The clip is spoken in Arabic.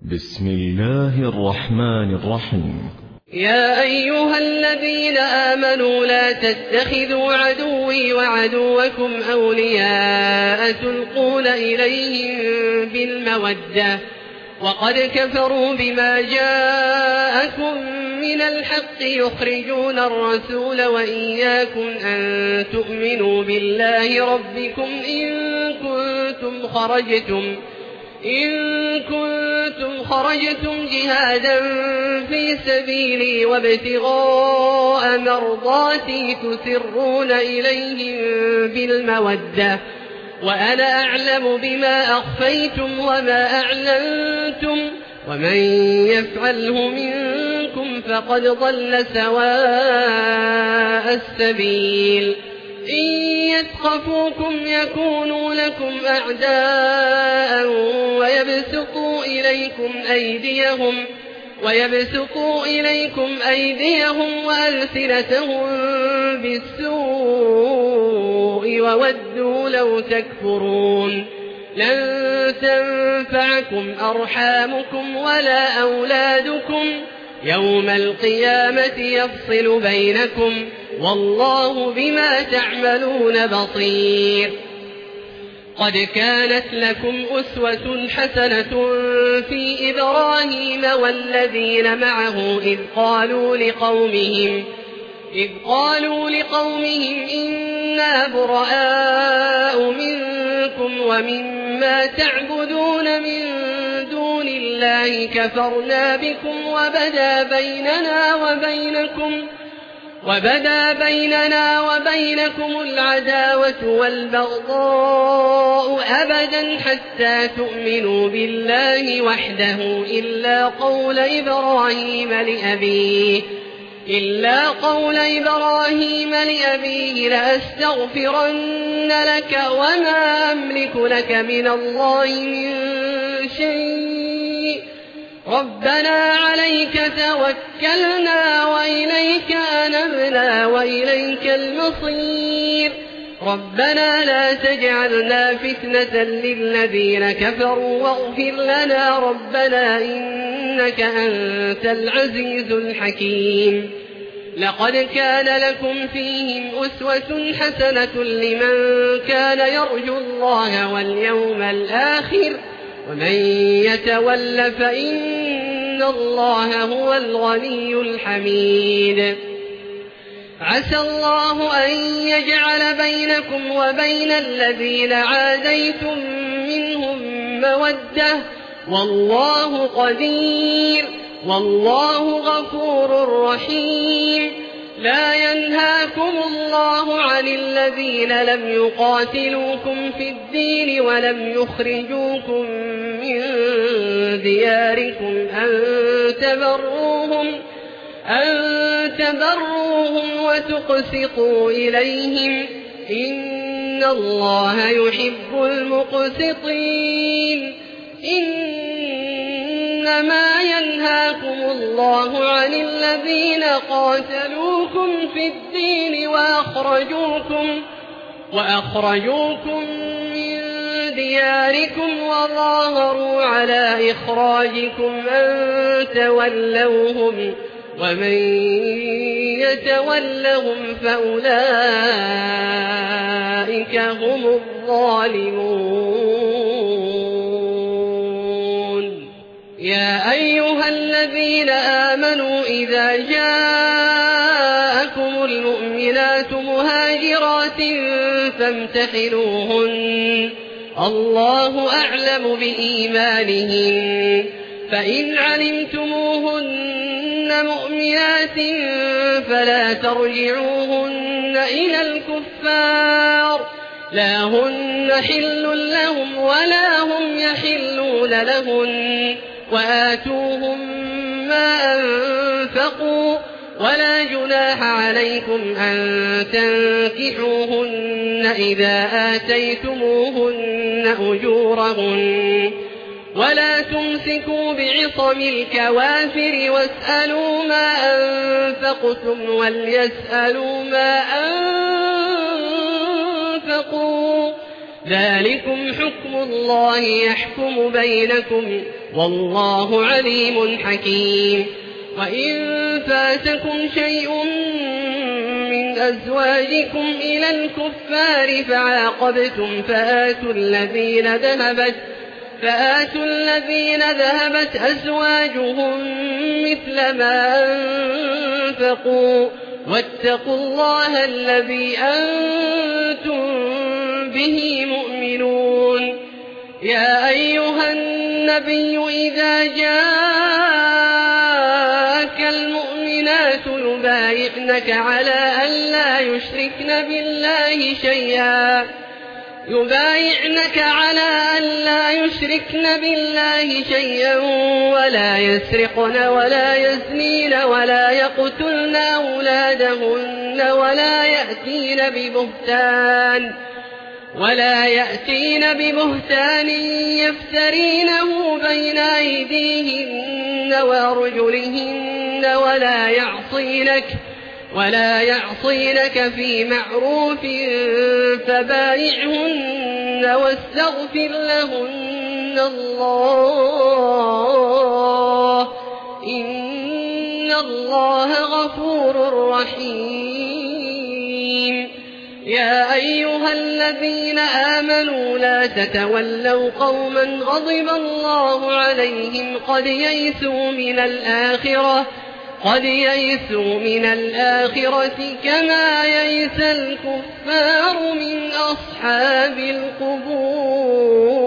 بسم الله الرحمن الرحيم. يا أيها الذين آمنوا لا تتخذوا عدوي وعدوكم أولياء تلقون إليهم بالمودة وقد كفروا بما جاءكم من الحق يخرجون الرسول وإياكم أن تؤمنوا بالله ربكم إن كنتم خرجتم جهادا في سبيلي وابتغاء مرضاتي تسرون إليهم بالمودة وأنا أعلم بما أخفيتم وما أعلنتم ومن يفعله منكم فقد ضل سواء السبيل إن يثقفوكم يكونوا لكم أعداء ويبسطوا إليكم أيديهم وألسنتهم بالسوء وودوا لو تكفرون لن تنفعكم أرحامكم ولا أولادكم يوم القيامة يفصل بينكم والله بما تعملون بصير. قد كانت لكم أسوة حسنة في إبراهيم والذين معه إذ قالوا لقومهم إنا براء منكم ومما تعبدون من دون الله كفرنا بكم وبدا بيننا وبينكم العداوة والبغضاء أبدا حتى تؤمنوا بالله وحده إلا قول إبراهيم لأبيه لأستغفرن لك وما أملك لك من الله من شيء ربنا عليك توكلنا وإليك أنبنا وإليك المصير ربنا لا تجعلنا فتنة للذين كفروا واغفر لنا ربنا إنك أنت العزيز الحكيم. لقد كان لكم فيهم أسوة حسنة لمن كان يرجو الله واليوم الآخر ومن يتول فإن الله هو الغني الحميد. عسى الله أن يجعل بينكم وبين الذين عاديتم منهم مودة والله قدير والله غفور رحيم. لا ينهاكم الله عن الذين لم يقاتلوكم في الدين ولم يخرجوكم من دياركم أن تبروهم وتقسطوا إليهم إن الله يحب المقسطين. إنما ينهاكم الله عن الذين قاتلوكم في الدين وأخرجوكم من دياركم وظاهروا على إخراجكم أن تولوهم ومن يتولهم فأولئك هم الظالمون. يا أيها الذين آمنوا إذا جاءكم المؤمنات مهاجرات فامتحنوهن الله أعلم بإيمانهن فإن علمتموهن مؤمنات فلا ترجعوهن إلى الكفار لا هن حل لهم ولا هم يحلون لهن وآتوهم ما أنفقوا ولا جناح عليكم أن تنكحوهن إذا آتيتموهن أجورهن ولا تمسكوا بعصم الكوافر واسألوا ما أنفقتم وليسألوا ما أنفقوا ذلكم حكم الله يحكم بينكم والله عليم حكيم. وإن فاتكم شيء من أزواجكم إلى الكفار فعاقبتم فآتوا الذين ذهبت أزواجهم مثل ما أنفقوا واتقوا الله الذي أنتم به مؤمنون. يا أيها النبي إذا جاءك المؤمنات يبايعنك على أن لا يشركن بالله شيئا ولا يسرقن ولا يزنين ولا يقتلن أولادهن ولا يأتين ببهتان يفترينه بين أيديهن وأرجلهن ولا يعصينك في معروف فبايعهن واستغفر لهن الله إن الله غفور رحيم. يا أيها الذين آمنوا لا تتولوا قوما غضب الله عليهم قد يئسوا من الآخرة كما يئس الكفار من أصحاب القبور.